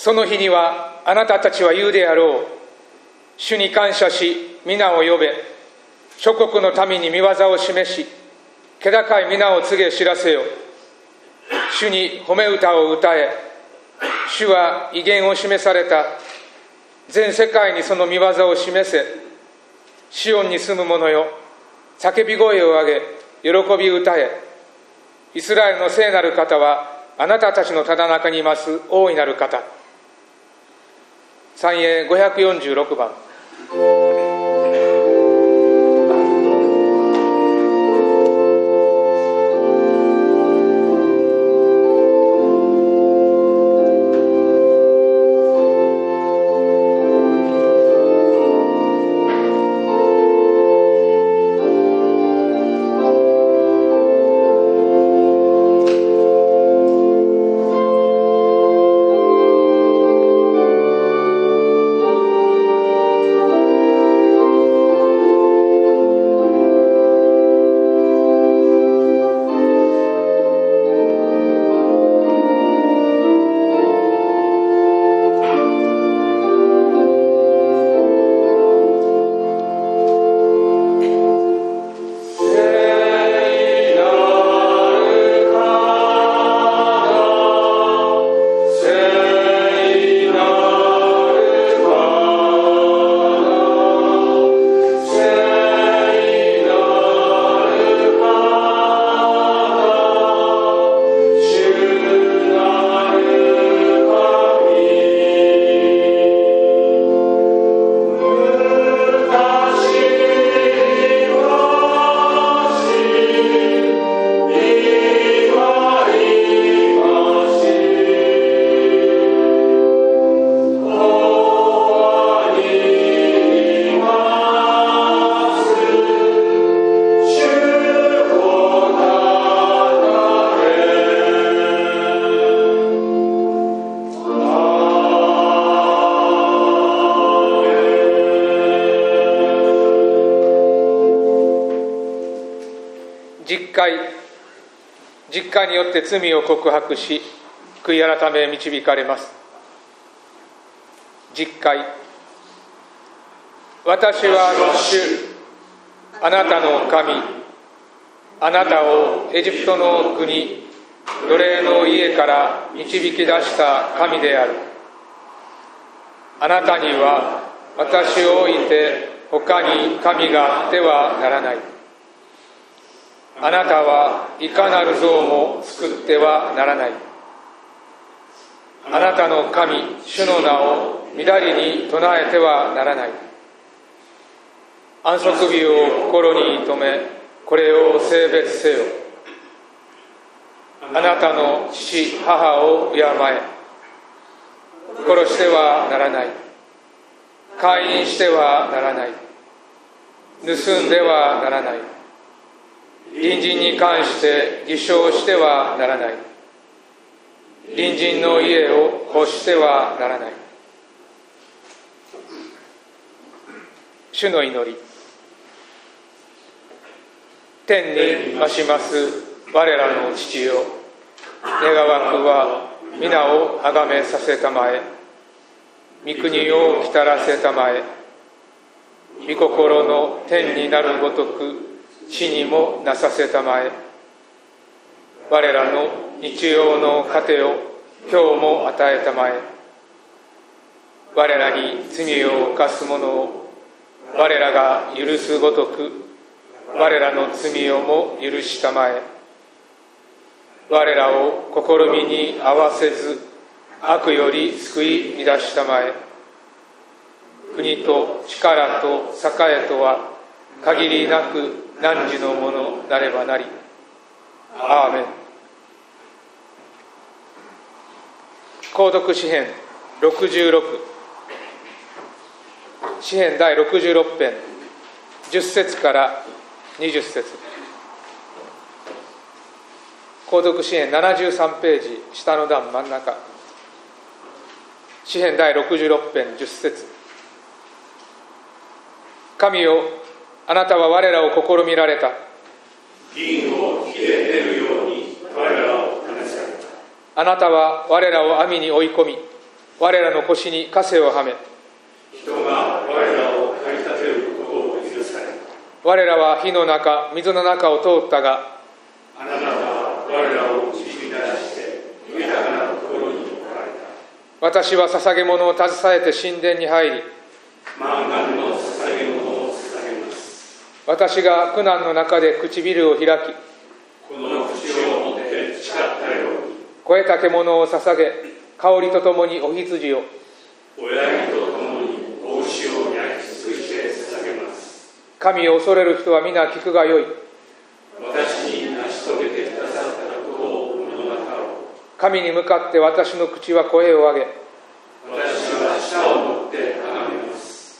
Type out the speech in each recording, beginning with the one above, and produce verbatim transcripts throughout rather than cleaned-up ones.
その日にはあなたたちは言うであろう。主に感謝し皆を呼べ。諸国の民に御業を示し、気高い皆を告げ知らせよ。主に褒め歌を歌え。主は威厳を示された。全世界にその御業を示せ。シオンに住む者よ、叫び声を上げ喜び歌え。イスラエルの聖なる方はあなたたちのただ中にいます大いなる方。三英ごひゃくよんじゅうろくばん。実会、実会によって罪を告白し、悔い改め導かれます。実会。私は主、あなたの神、あなたをエジプトの国、奴隷の家から導き出した神である。あなたには私を置いて他に神があってはならない。あなたはいかなる像も作ってはならない。あなたの神、主の名を乱りに唱えてはならない。安息日を心に留め、これを聖別せよ。あなたの父、母を敬え。殺してはならない。姦淫してはならない。盗んではならない。隣人に関して偽証してはならない。隣人の家を欲してはならない。主の祈り。天に増します我らの父よ、願わくは皆をあがめさせたまえ。御国を来たらせたまえ。御心の天になるごとく地にもなさせたまえ。我らの日曜の糧を今日も与えたまえ。我らに罪を犯す者を我らが許すごとく我らの罪をも許したまえ。我らを試みに合わせず悪より救い出したまえ。国と力と栄とは限りなく汝のものなればなり。アーメン。購読詩編ろくじゅうろく、詩編第ろくじゅうろく編じゅっ節からにじゅっ節。購読詩編ななじゅうさんページ下の段真ん中。詩編第ろくじゅうろく編じゅっ節。神よ、あなたは我らを試みられた。 銀を火で得るように我らを試された。 あなたは我らを網に追い込み、 我らの腰に枷をはめ、 人が我らを駆り立てることを許され、 我らは火の中、水の中を通ったが、 あなたは我らを導き出して豊かなところに置かれた。 私は捧げ物を携えて神殿に入り、 満願の捧げ物を捧げます。 私が苦難の中で唇を開き、 この口を持って誓ったように、 肥えた獣を捧げ、香りとともにお羊を、 親木とともにお牛を焼き尽くして捧げます。 神を恐れる人は皆聞くがよい。 私に成し遂げてくださったことを物語ろう。 神に向かって私の口は声を上げ、 私は舌を持って崇めます。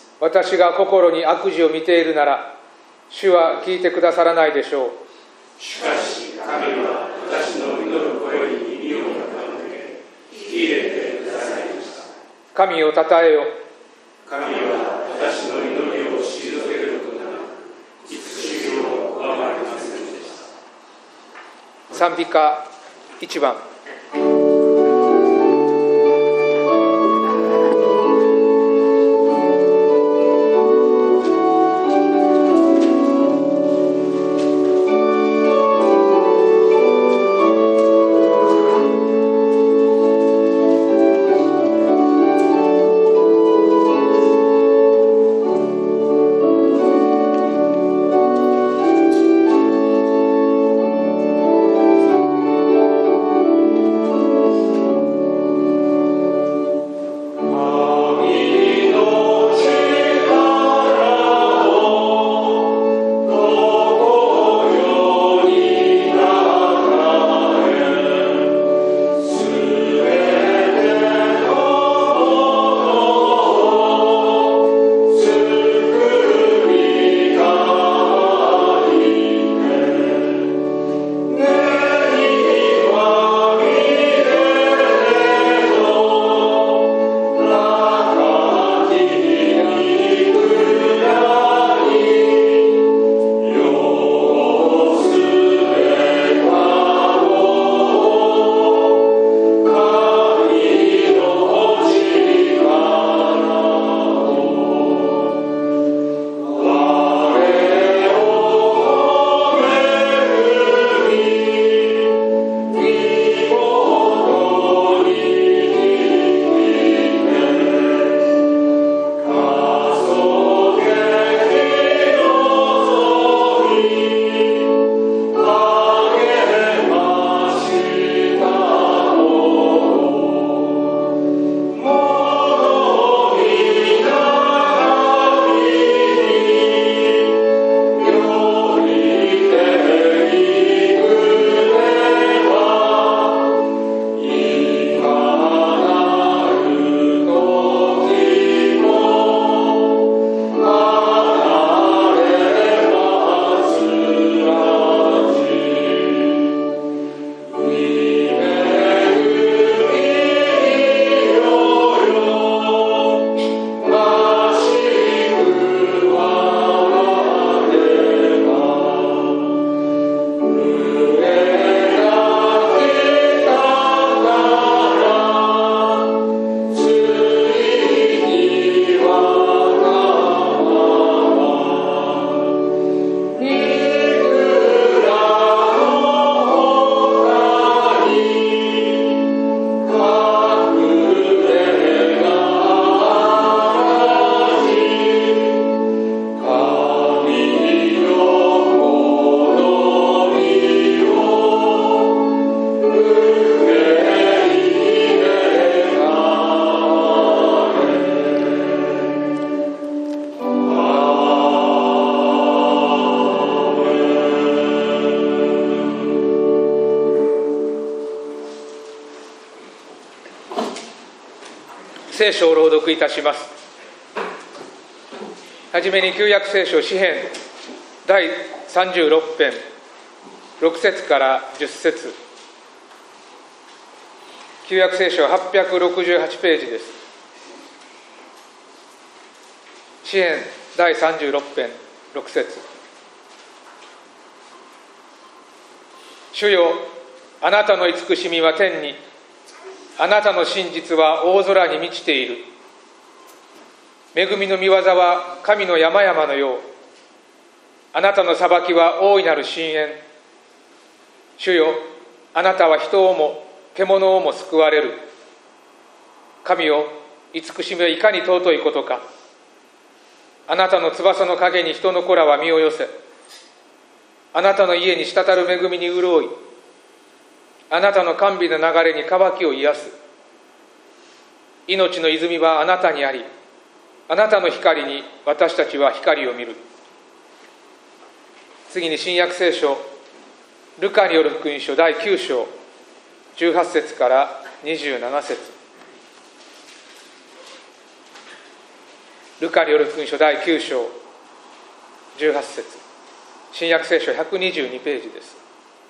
私が心に悪事を見ているなら、主は聞いてくださらないでしょう。 しかし神は私の祈る声に耳を傾け、聞き入れてくださいました。 神をたたえよ。 神は私の祈りを退けることなく、慈しみを拒まれませんでした。 賛美歌いちばん。聖書を朗読いたします。はじめに旧約聖書詩編だいさんじゅうろく編ろく節からじゅっ節、旧約聖書はっぴゃくろくじゅうはちページです。詩編だいさんじゅうろく編ろく節、主よ、あなたの慈しみは天に、 あなたの真実は大空に満ちている。恵みの御業は神の山々のよう。あなたの裁きは大いなる深淵。主よ、あなたは人をも獣をも救われる。神よ、慈しみはいかに尊いことか。あなたの翼の陰に人の子らは身を寄せ、あなたの家に滴る恵みに潤い、あなたの甘美な流れに渇きを癒す。命の泉はあなたにあり、あなたの光に私たちは光を見る。次に新約聖書、ルカによる福音書だいきゅう章じゅうはち節からにじゅうなな節。ルカによる福音書だいきゅう章じゅうはち節、新約聖書ひゃくにじゅうにページです。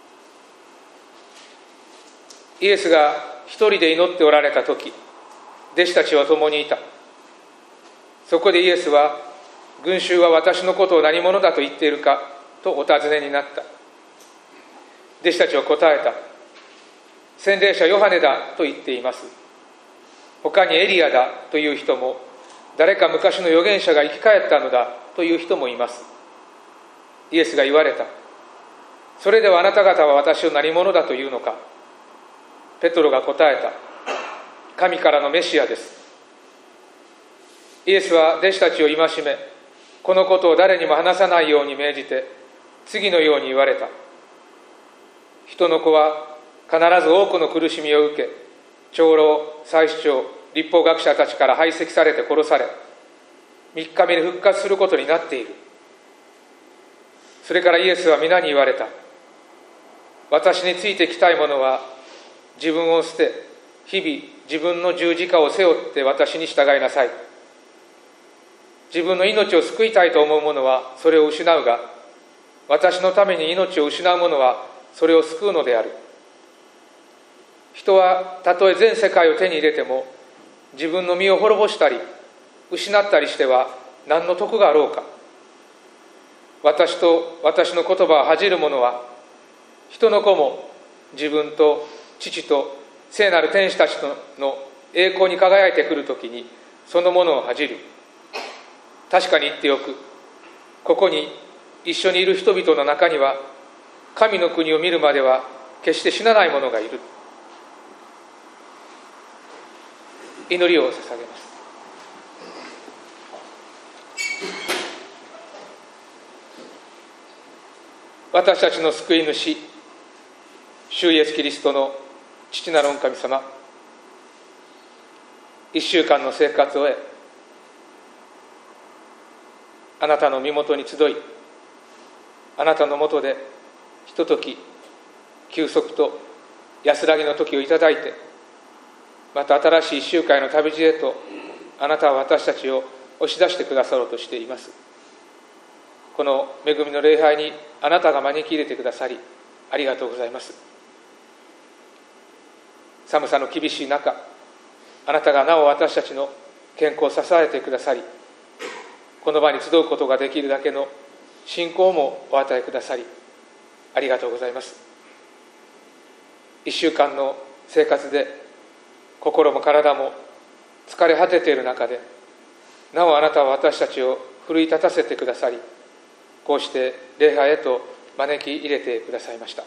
イエスが一人で祈っておられた時、弟子たちは共にいた。そこでイエスは、群衆は私のことを何者だと言っているかとお尋ねになった。弟子たちは答えた。洗礼者ヨハネだと言っています。他にエリアだという人も、誰か昔の預言者が生き返ったのだという人もいます。イエスが言われた。それではあなた方は私を何者だというのか。ペトロが答えた。神からのメシアです。イエスは弟子たちを戒め、このことを誰にも話さないように命じて、次のように言われた。人の子は必ず多くの苦しみを受け、長老、祭司長、律法学者たちから排斥されて殺され、三日目に復活することになっている。それからイエスは皆に言われた。私についてきたい者は自分を捨て、日々自分の十字架を背負って私に従いなさい。自分の命を救いたいと思う者はそれを失うが、私のために命を失う者はそれを救うのである。人はたとえ全世界を手に入れても、自分の身を滅ぼしたり失ったりしては何の得があろうか。私と私の言葉を恥じる者は、人の子も自分と父と聖なる天使たちの栄光に輝いてくるときにそのものを恥じる。確かに言っておく。ここに一緒にいる人々の中には、神の国を見るまでは決して死なない者がいる。祈りを捧げます。私たちの救い主、主イエスキリストの父なる御神様、一週間の生活を終え、あなたの身元に集い、あなたの下でひととき休息と安らぎの時をいただいて、また新しい一週間の旅路へとあなたは私たちを押し出してくださろうとしています。この恵みの礼拝にあなたが招き入れてくださりありがとうございます。寒さの厳しい中、あなたがなお私たちの健康を支えてくださり、この場に集うことができるだけの信仰もお与えくださりありがとうございます。一週間の生活で心も体も疲れ果てている中で、なおあなたは私たちを奮い立たせてくださり、こうして礼拝へと招き入れてくださいました。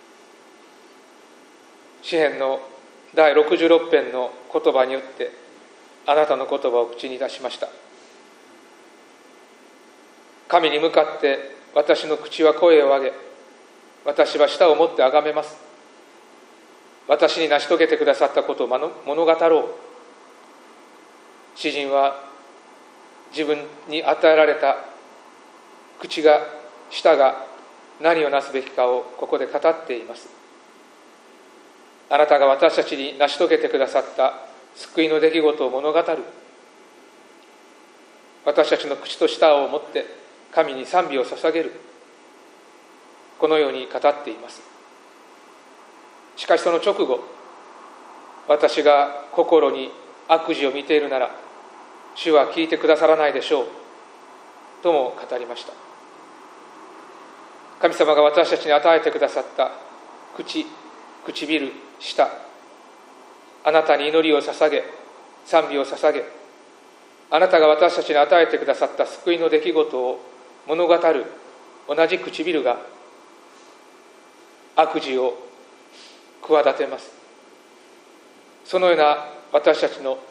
詩編のだいろくじゅうろく編の言葉によってあなたの言葉を口に出しました。神に向かって私の口は声を上げ、私は舌を持ってあがめます。私に成し遂げてくださったことを物語ろう。詩人は自分に与えられた口が舌が何をなすべきかをここで語っています。あなたが私たちに成し遂げてくださった救いの出来事を物語る。私たちの口と舌を持って神に賛美を捧げる。このように語っています。しかしその直後、私が心に悪事を見ているなら主は聞いてくださらないでしょうとも語りました。神様が私たちに与えてくださった口、唇、舌、 あなたに祈りを捧げ、賛美を捧げ、あなたが私たちに与えてくださった救いの出来事を物語る同じ唇が悪事を企てます。そのような私たちの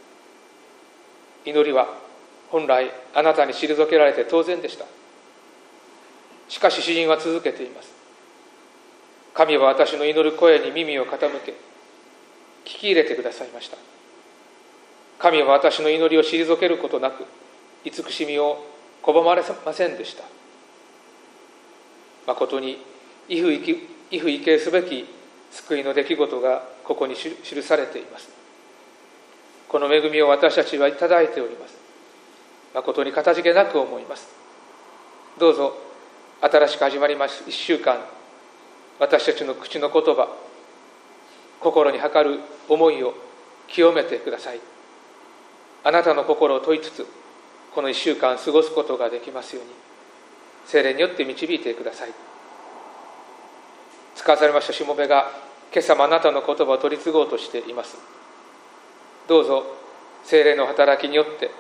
祈りは本来あなたに退けられて当然でした。しかし詩人は続けています。神は私の祈る声に耳を傾け、聞き入れてくださいました。神は私の祈りを退けることなく、慈しみを拒まれませんでした。まことに畏怖畏敬すべき救いの出来事がここに記されています。この恵みを私たちはいただいております。まことにかたじけなく思います。どうぞ新しく始まります一週間、私たちの口の言葉、心に計る思いを清めてください。あなたの心を問いつつ、この一週間過ごすことができますように、聖霊によって導いてください。使わされましたしもべが今朝もあなたの言葉を取り継ごうとしています。どうぞ聖霊の働きによって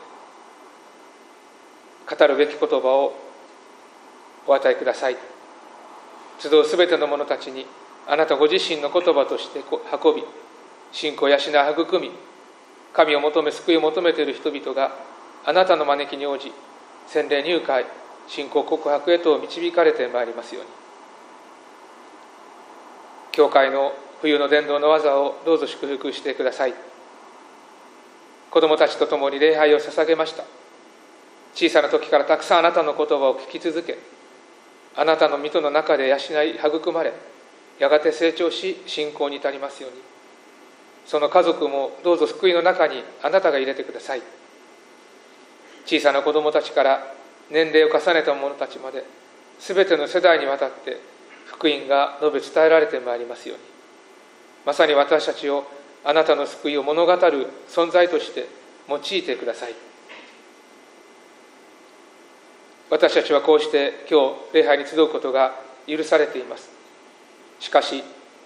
語るべき言葉をお与えください。集うすべての者たちにあなたご自身の言葉として運び、信仰を養い育み、神を求め救いを求めている人々があなたの招きに応じ、洗礼入会、信仰告白へと導かれてまいりますように。教会の冬の伝道の技をどうぞ祝福してください。子供たちと共に礼拝を捧げました。小さな時からたくさんあなたの言葉を聞き続け、あなたの御戸の中で養い育まれ、やがて成長し信仰に至りますように。その家族もどうぞ救いの中にあなたが入れてください。小さな子供たちから年齢を重ねた者たちまで、すべての世代にわたって福音が述べ伝えられてまいりますように。まさに私たちをあなたの救いを物語る存在として用いてください。私たちはこうして今日礼拝に集うことが許されています。しかし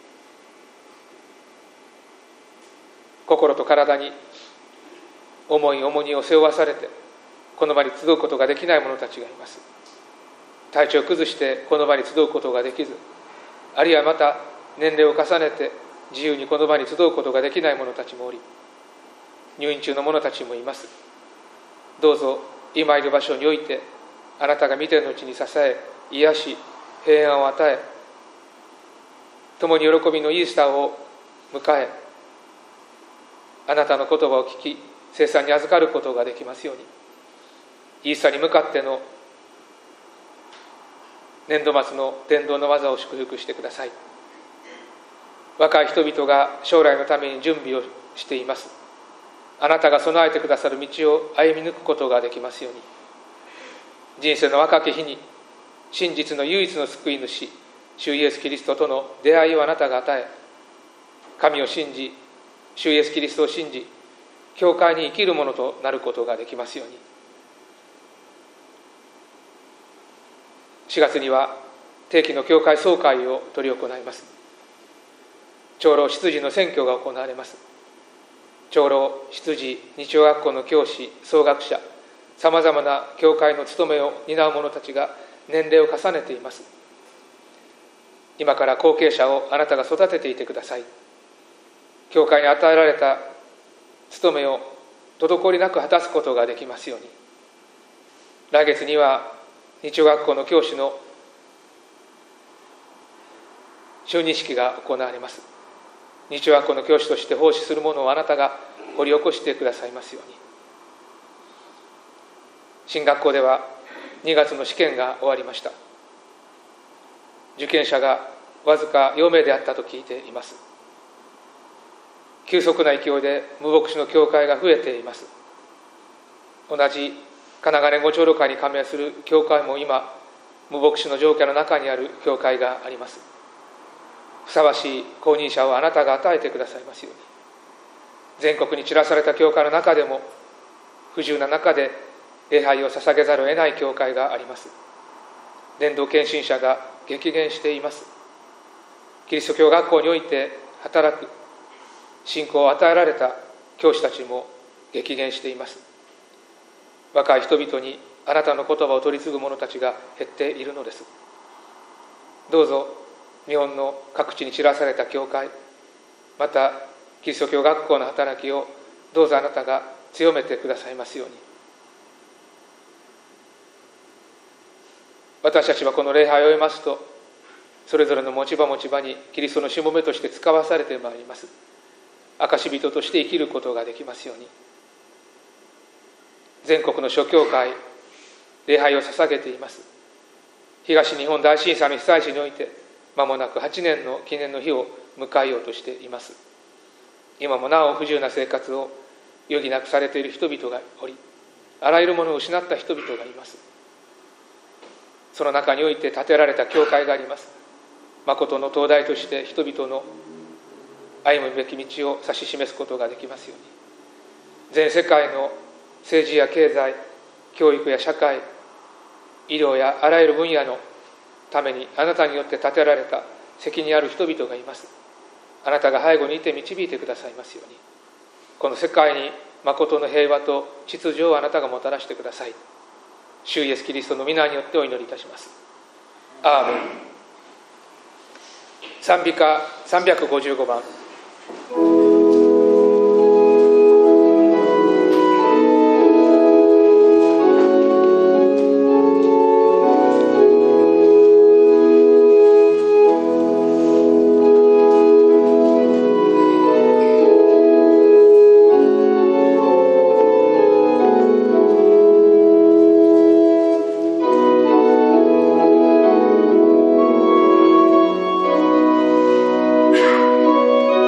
心と体に重い重荷を背負わされてこの場に集うことができない者たちがいます。体調を崩してこの場に集うことができず、あるいはまた年齢を重ねて自由にこの場に集うことができない者たちもおり、入院中の者たちもいます。どうぞ今いる場所においてあなたが見てのうちに支え、癒し、平安を与え、共に喜びのイースターを迎え、あなたの言葉を聞き聖餐に預かることができますように。イースターに向かっての年度末の伝道の技を祝福してください。若い人々が将来のために準備をしています。あなたが備えてくださる道を歩み抜くことができますように。人生の若き日に真実の唯一の救い主、主イエスキリストとの出会いをあなたが与え、神を信じ、主イエスキリストを信じ、教会に生きるものとなることができますように。しがつには定期の教会総会を執り行います。長老執事の選挙が行われます。長老、執事、日曜学校の教師、総学者、さまざまな教会の務めを担う者たちが年齢を重ねています。今から後継者をあなたが育てていてください。教会に与えられた務めを滞りなく果たすことができますように。来月には日曜学校の教師の就任式が行われます。日曜学校の教師として奉仕する者をあなたが掘り起こしてくださいますように。新学校ではにがつの試験が終わりました。受験者がわずかよんめいであったと聞いています。急速な勢いで無牧師の教会が増えています。同じ神奈川連合長老会に加盟する教会も今無牧師の条件の中にある教会があります。ふさわしい公認者をあなたが与えてくださいますように。全国に散らされた教会の中でも不自由な中で礼拝を捧げざるを得ない教会があります。伝道献身者が激減しています。キリスト教学校において働く信仰を与えられた教師たちも激減しています。若い人々にあなたの言葉を取り継ぐ者たちが減っているのです。どうぞ日本の各地に散らされた教会、またキリスト教学校の働きをどうぞあなたが強めてくださいますように。私たちはこの礼拝を終えますと、それぞれの持ち場持ち場にキリストのしもべとして使わされてまいります。証人として生きることができますように。全国の諸教会、礼拝を捧げています。東日本大震災の被災地において、間もなくはちねんの記念の日を迎えようとしています。今もなお不自由な生活を余儀なくされている人々がおり、あらゆるものを失った人々がいます。その中において建てられた教会があります。誠の灯台として人々の歩むべき道を指し示すことができますように。全世界の政治や経済、教育や社会、医療やあらゆる分野のためにあなたによって建てられた責任ある人々がいます。あなたが背後にいて導いてくださいますように。この世界に誠の平和と秩序をあなたがもたらしてください。主イエスキリストの皆によってお祈りいたします。アーメン。賛美歌さんびゃくごじゅうごばん。 「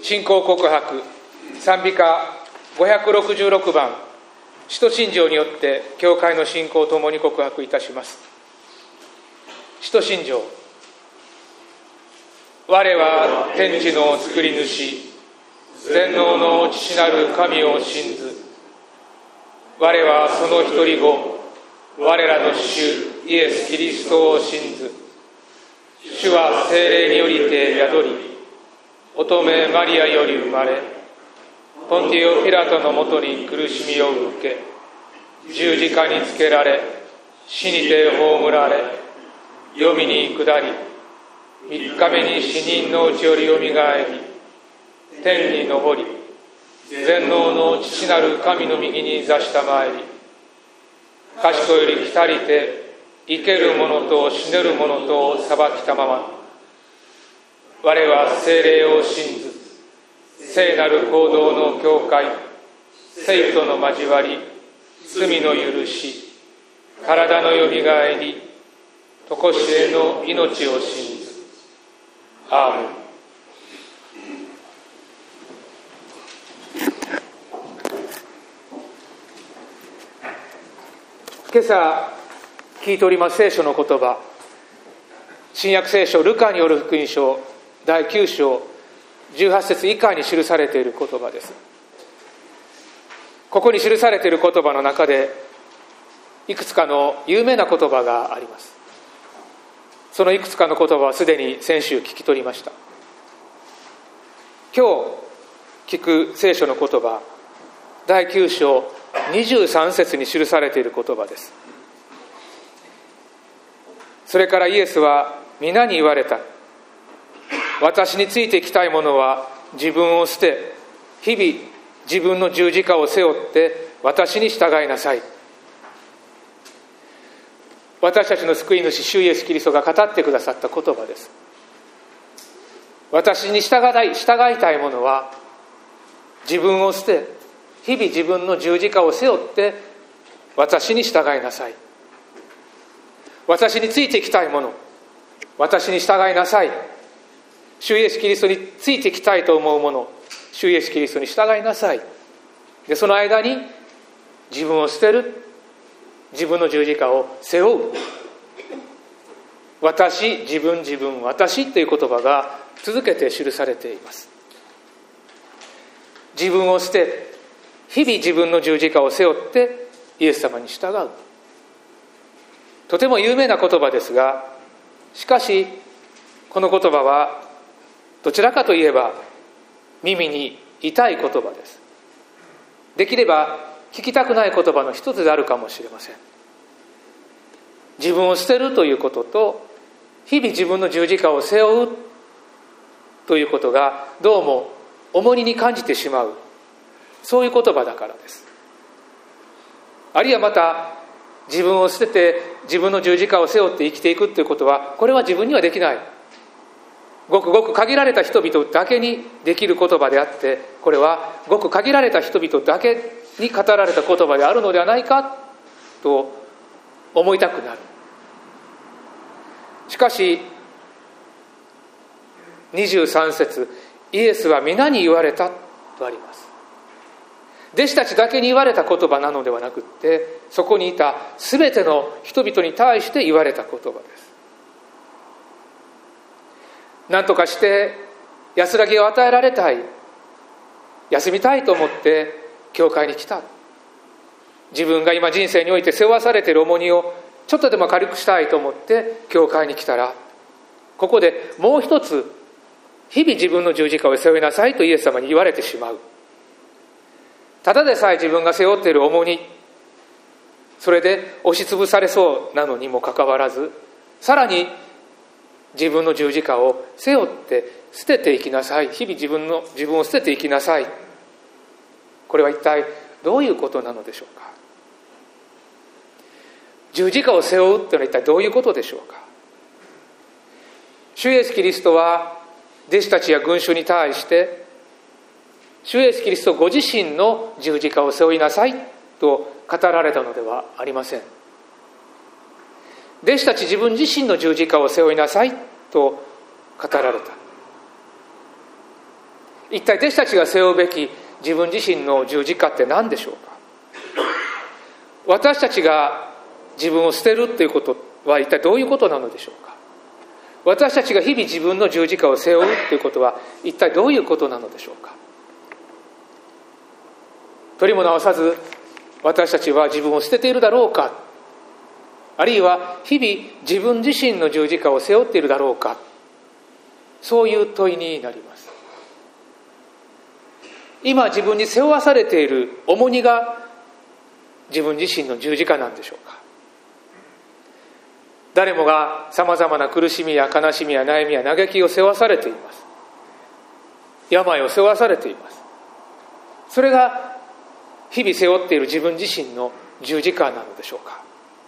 信仰告白賛美歌ごひゃくろくじゅうろくばん、使徒信条によって教会の信仰を共に告白いたします。使徒信条。我は天地の作り主、全能の父なる神を信ず。我はその一人子、我らの主イエス・キリストを信ず。主は聖霊によりて宿り、乙女マリアより生まれ、ポンティオ・ピラトのもとに苦しみを受け、十字架につけられ、死にて葬られ、黄泉に下り、三日目に死人のうちよりよみがえり、天に昇り、全能の父なる神の右に座したまえり、賢より来たりて、生ける者と死ねる者とを裁きたまま、我は聖霊を信ず、聖なる行動の教会、聖との交わり、罪の許し、体のよみがえり、とこしえの命を信ず。アーメン。今朝聞いております聖書の言葉、新約聖書ルカによる福音書だいきゅうしょうじゅうはちせつ以下に記されている言葉です。ここに記されている言葉の中でいくつかの有名な言葉があります。そのいくつかの言葉はすでに先週聞き取りました。今日聞く聖書の言葉、だいきゅうしょうにじゅうさんせつに記されている言葉です。それからイエスは皆に言われた。私についてきたい者は自分を捨て、日々自分の十字架を背負って私に従いなさい。私たちの救い主主イエスキリストが語ってくださった言葉です。私に従い、従いたい者は自分を捨て、日々自分の十字架を背負って私に従いなさい。私についてきたい者、私に従いなさい。主イエスキリストについてきたいと思う者、主イエスキリストに従いなさい。で、その間に自分を捨てる、自分の十字架を背負う。私、自分、自分、私という言葉が続けて記されています。自分を捨て、日々自分の十字架を背負ってイエス様に従う。とても有名な言葉ですが、しかしこの言葉はどちらかといえば耳に痛い言葉です。できれば聞きたくない言葉の一つであるかもしれません。自分を捨てるということと日々自分の十字架を背負うということがどうも重荷に感じてしまう、そういう言葉だからです。あるいはまた自分を捨てて自分の十字架を背負って生きていくということは、これは自分にはできない、ごくごく限られた人々だけにできる言葉であって、これはごく限られた人々だけに語られた言葉であるのではないかと思いたくなる。しかしにじゅうさんせつ、イエスは皆に言われたとあります。弟子たちだけに言われた言葉なのではなくって、そこにいたすべての人々に対して言われた言葉です。何とかして安らぎを与えられたい、休みたいと思って教会に来た。自分が今人生において背負わされている重荷をちょっとでも軽くしたいと思って教会に来たら、ここでもう一つ日々自分の十字架を背負いなさいとイエス様に言われてしまう。ただでさえ自分が背負っている重荷、それで押しつぶされそうなのにもかかわらず、さらに自分の十字架を背負って捨てていきなさい。日々自分の自分を捨てていきなさい。これは一体どういうことなのでしょうか。十字架を背負うというのは一体どういうことでしょうか。主イエスキリストは弟子たちや群衆に対して、主イエスキリストご自身の十字架を背負いなさいと語られたのではありません。弟子たち自分自身の十字架を背負いなさいと語られた。 一体弟子たちが背負うべき自分自身の十字架って何でしょうか。私たちが自分を捨てるということは一体どういうことなのでしょうか。私たちが日々自分の十字架を背負うということは一体どういうことなのでしょうか。取りも直さず私たちは自分を捨てているだろうか、あるいは日々自分自身の十字架を背負っているだろうか、そういう問いになります。今自分に背負わされている重荷が自分自身の十字架なんでしょうか。誰もがさまざまな苦しみや悲しみや悩みや嘆きを背負わされています。病を背負わされています。それが日々背負っている自分自身の十字架なのでしょうか。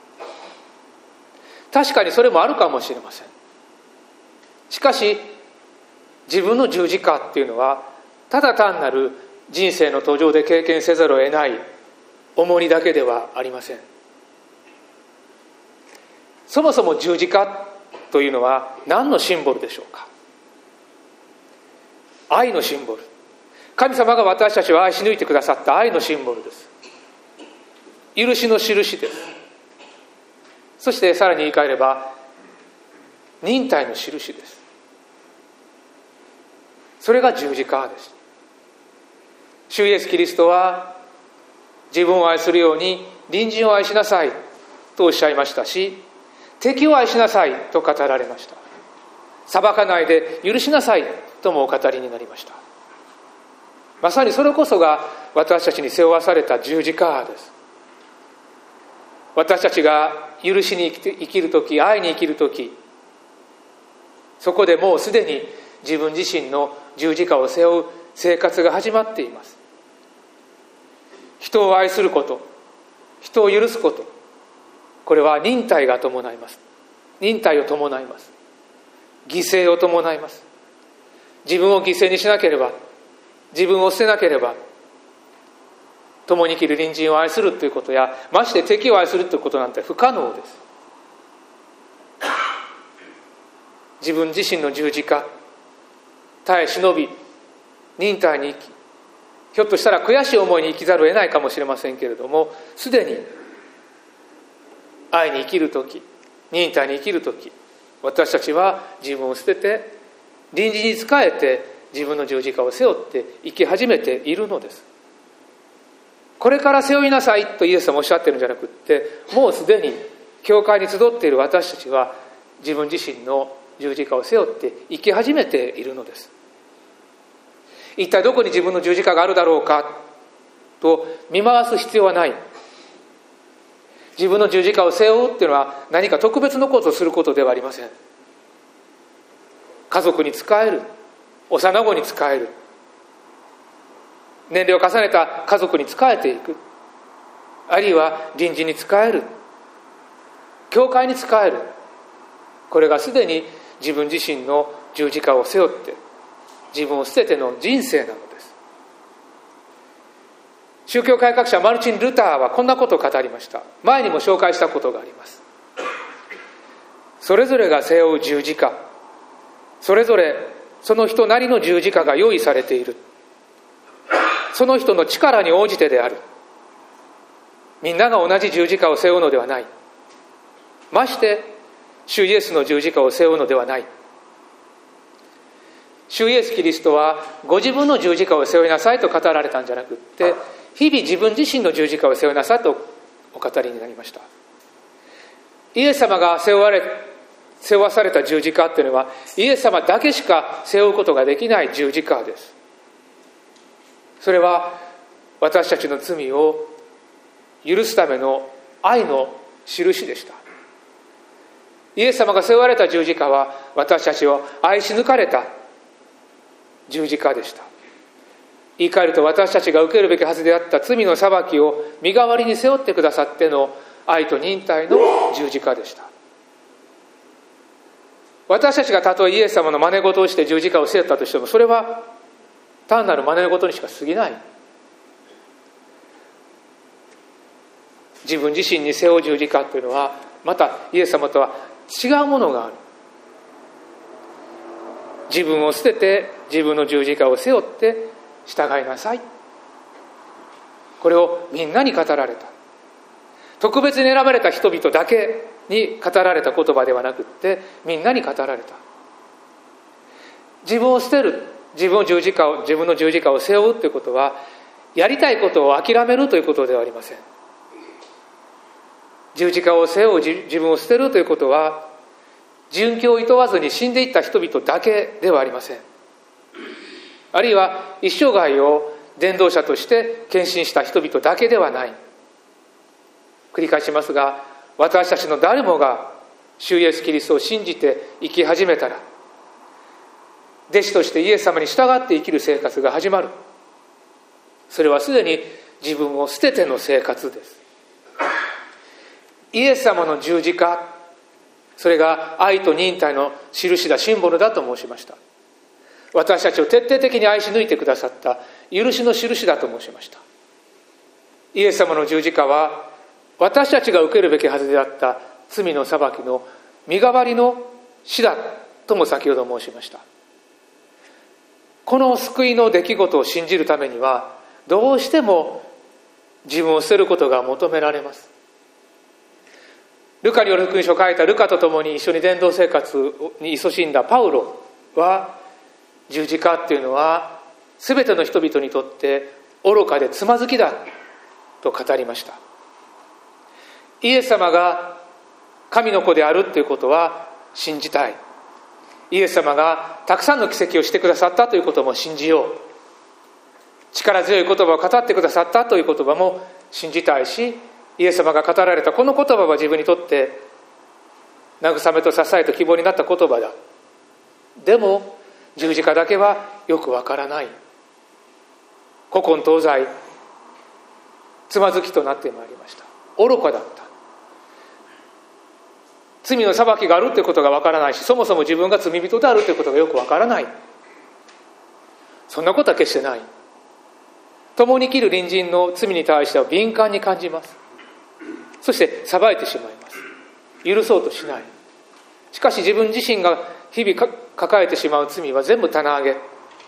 確かにそれもあるかもしれません。しかし自分の十字架っていうのはただ単なる人生の途上で経験せざるを得ない重荷だけではありません。そもそも十字架というのは何のシンボルでしょうか。愛のシンボル。神様が私たちを愛し抜いてくださった愛のシンボルです。許しの印です。そしてさらに言い換えれば忍耐の印です。それが十字架です。主イエスキリストは自分を愛するように隣人を愛しなさいとおっしゃいましたし、敵を愛しなさいと語られました。裁かないで許しなさいともお語りになりました。まさにそれこそが私たちに背負わされた十字架です。私たちが許しに生きて、生きるとき、愛に生きるとき、そこでもうすでに自分自身の十字架を背負う生活が始まっています。人を愛すること、人を許すこと、これは忍耐が伴います。忍耐を伴います。犠牲を伴います。自分を犠牲にしなければ、自分を捨てなければ、共に生きる隣人を愛するということや、まして敵を愛するということなんて不可能です。自分自身の十字架、耐え忍び、忍耐に生き、ひょっとしたら悔しい思いに生きざるを得ないかもしれませんけれども、すでに愛に生きるとき、忍耐に生きるとき、私たちは自分を捨てて隣人に仕えて自分の十字架を背負って生き始めているのです。これから背負いなさいとイエス様おっしゃってるんじゃなくって、もうすでに教会に集っている私たちは自分自身の十字架を背負って生き始めているのです。一体どこに自分の十字架があるだろうかと見回す必要はない。自分の十字架を背負うっていうのは何か特別なことをすることではありません。家族に仕える、幼子に仕える、年齢を重ねた家族に仕えていく、あるいは隣人に仕える、教会に仕える、これがすでに自分自身の十字架を背負って自分を捨てての人生なのです。宗教改革者マルチン・ルターはこんなことを語りました。前にも紹介したことがあります。それぞれが背負う十字架、それぞれその人なりの十字架が用意されている。その人の力に応じてである。みんなが同じ十字架を背負うのではない。まして主イエスの十字架を背負うのではない。主イエスキリストはご自分の十字架を背負いなさいと語られたんじゃなくって、日々自分自身の十字架を背負いなさいとお語りになりました。イエス様が背負われ背負わされた十字架というのはイエス様だけしか背負うことができない十字架です。それは私たちの罪を許すための愛の印でした。イエス様が背負われた十字架は私たちを愛し抜かれた十字架でした。言い換えると、私たちが受けるべきはずであった罪の裁きを身代わりに背負ってくださっての愛と忍耐の十字架でした。私たちがたとえイエス様の真似事をして十字架を背負ったとしても、それは単なる真似事にしか過ぎない。自分自身に背負う十字架というのは、またイエス様とは違うものがある。自分を捨てて自分の十字架を背負って従いなさい。これをみんなに語られた。特別に選ばれた人々だけに語られた言葉ではなくって、みんなに語られた。自分を捨てる、自分を十字架を自分の十字架を背負うということは、やりたいことを諦めるということではありません。十字架を背負う、自分を捨てるということは、殉教を厭わずに死んでいった人々だけではありません。あるいは一生涯を伝道者として献身した人々だけではない。繰り返しますが、私たちの誰もが主イエスキリストを信じて生き始めたら、弟子としてイエス様に従って生きる生活が始まる。それはすでに自分を捨てての生活です。イエス様の十字架、それが愛と忍耐の印だ、シンボルだと申しました。私たちを徹底的に愛し抜いてくださった許しの印だと申しました。イエス様の十字架は私たちが受けるべきはずであった罪の裁きの身代わりの死だとも先ほど申しました。この救いの出来事を信じるためには、どうしても自分を捨てることが求められます。ルカによる福音書を書いたルカと共に一緒に伝道生活に勤しんだパウロは、十字架っていうのは全ての人々にとって愚かでつまずきだと語りました。イエス様が神の子であるということは信じたい。イエス様がたくさんの奇跡をしてくださったということも信じよう。力強い言葉を語ってくださったという言葉も信じたいし、イエス様が語られたこの言葉は自分にとって慰めと支えと希望になった言葉だ。でも十字架だけはよくわからない。古今東西つまずきとなってまいりました。愚かだった。罪の裁きがあるということがわからないし、そもそも自分が罪人であるということがよくわからない。そんなことは決してない。共に生きる隣人の罪に対しては敏感に感じます。そして裁いてしまいます。許そうとしない。しかし自分自身が日々抱えてしまう罪は全部棚上げ。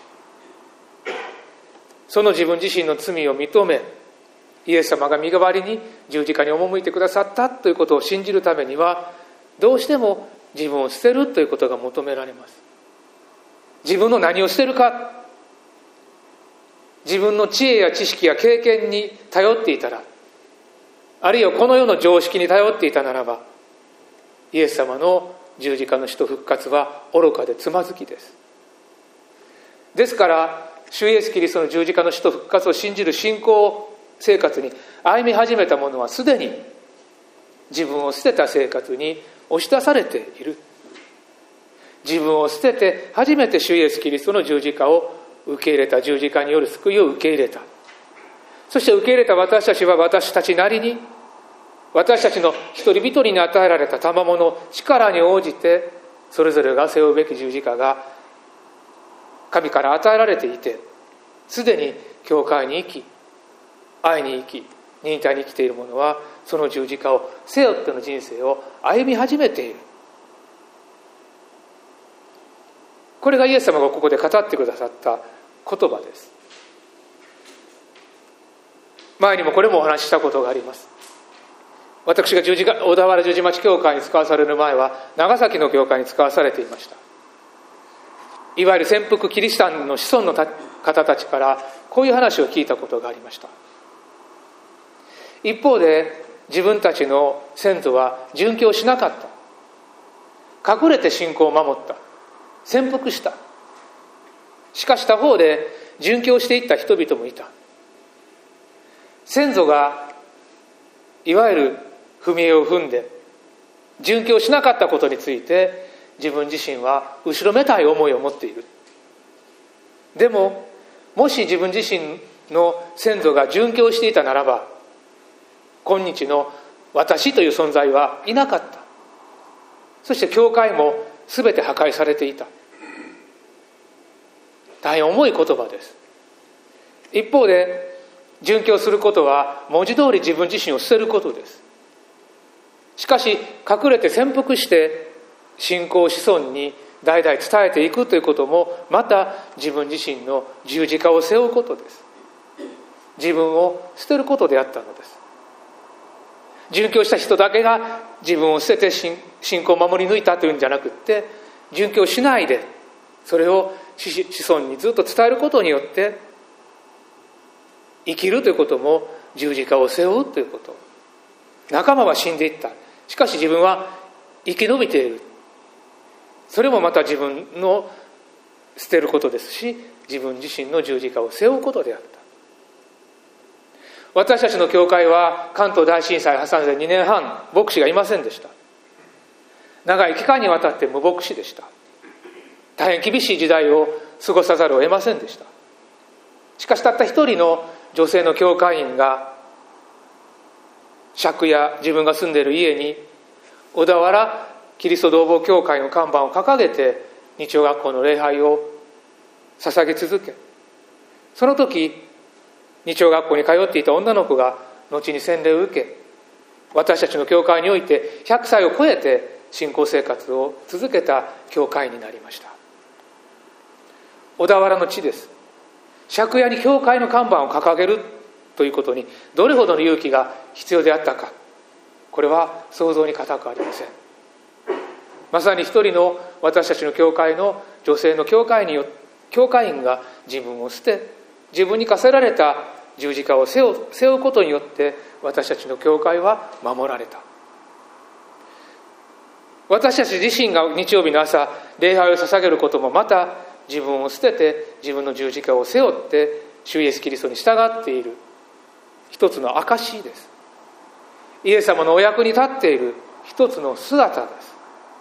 その自分自身の罪を認め、イエス様が身代わりに十字架に赴いてくださったということを信じるためには、どうしても自分を捨てるということが求められます。自分の何を捨てるか。自分の知恵や知識や経験に頼っていたら、あるいはこの世の常識に頼っていたならば、イエス様の十字架の死と復活は愚かでつまずきです。ですから主イエスキリストの十字架の死と復活を信じる信仰生活に歩み始めた者は、すでに自分を捨てた生活に押し出されている。自分を捨てて初めて主イエスキリストの十字架を受け入れた、十字架による救いを受け入れた。そして受け入れた私たちは、私たちなりに私たちの一人一人に与えられた賜物、力に応じてそれぞれが背負うべき十字架が神から与えられていて、すでに教会に生き、愛に生き、忍耐に生きている者は、その十字架を背負っての人生を歩み始めている。これがイエス様がここで語ってくださった言葉です。前にもこれもお話ししたことがあります。私が十字架小田原十字町教会に使わされる前は、長崎の教会に使わされていました。いわゆる潜伏キリシタンの子孫の方たちからこういう話を聞いたことがありました。一方で自分たちの先祖は殉教しなかった。隠れて信仰を守った。潜伏した。しかし他方で殉教していった人々もいた。先祖がいわゆる踏み絵を踏んで殉教しなかったことについて、自分自身は後ろめたい思いを持っている。でももし自分自身の先祖が殉教していたならば、今日の私という存在はいなかった。そして教会も全て破壊されていた。大変重い言葉です。一方で殉教することは文字通り自分自身を捨てることです。しかし隠れて潜伏して信仰子孫に代々伝えていくということもまた自分自身の十字架を背負うことです。自分を捨てることであったのです。殉教した人だけが自分を捨てて信仰を守り抜いたというんじゃなくって、殉教しないでそれを子孫にずっと伝えることによって生きるということも十字架を背負うということ。仲間は死んでいった、しかし自分は生き延びている。それもまた自分の捨てることですし、自分自身の十字架を背負うことであった。私たちの教会は関東大震災を挟んでにねんはん牧師がいませんでした。長い期間にわたって無牧師でした。大変厳しい時代を過ごさざるを得ませんでした。しかしたった一人の女性の教会員が借家、自分が住んでいる家に小田原キリスト同胞教会の看板を掲げて日曜学校の礼拝を捧げ続け、その時日曜学校に通っていた女の子が後に洗礼を受け、私たちの教会においてひゃくさいを超えて信仰生活を続けた教会になりました。小田原の地です。借家に教会の看板を掲げるということにどれほどの勇気が必要であったか、これは想像に難くありません。まさに一人の私たちの教会の女性の教会によ教会員が自分を捨て、自分に課せられた十字架を背負う、背負うことによって私たちの教会は守られた。私たち自身が日曜日の朝礼拝を捧げることもまた自分を捨てて自分の十字架を背負って主イエスキリストに従っている一つの証です。イエス様のお役に立っている一つの姿です。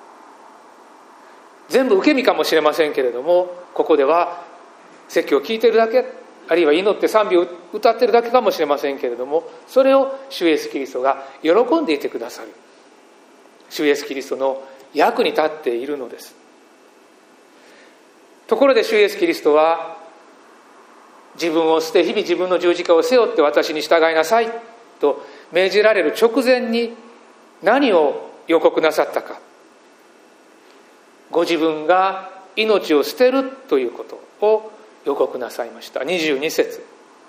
全部受け身かもしれませんけれども、ここでは説教を聞いているだけ、あるいは祈って賛美を歌っているだけかもしれませんけれども、それを主イエスキリストが喜んでいてくださる、主イエスキリストの役に立っているのです。ところで主イエスキリストは自分を捨て日々自分の十字架を背負って私に従いなさいと命じられる直前に何を予告なさったか。ご自分が命を捨てるということを予告なさいました。にじゅうに節、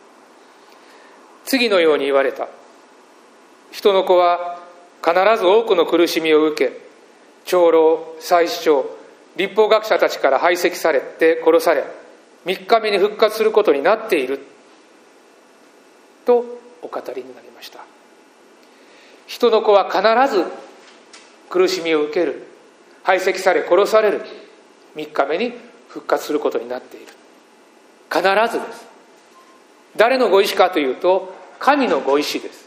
次のように言われた。人の子は必ず多くの苦しみを受け、長老、祭司長、律法学者たちから排斥されて殺され、みっかめに復活することになっているとお語りになりました。人の子は必ず苦しみを受ける、排斥され殺される、みっかめに復活することになっている。必ずです。誰のご意志かというと、神のご意志です。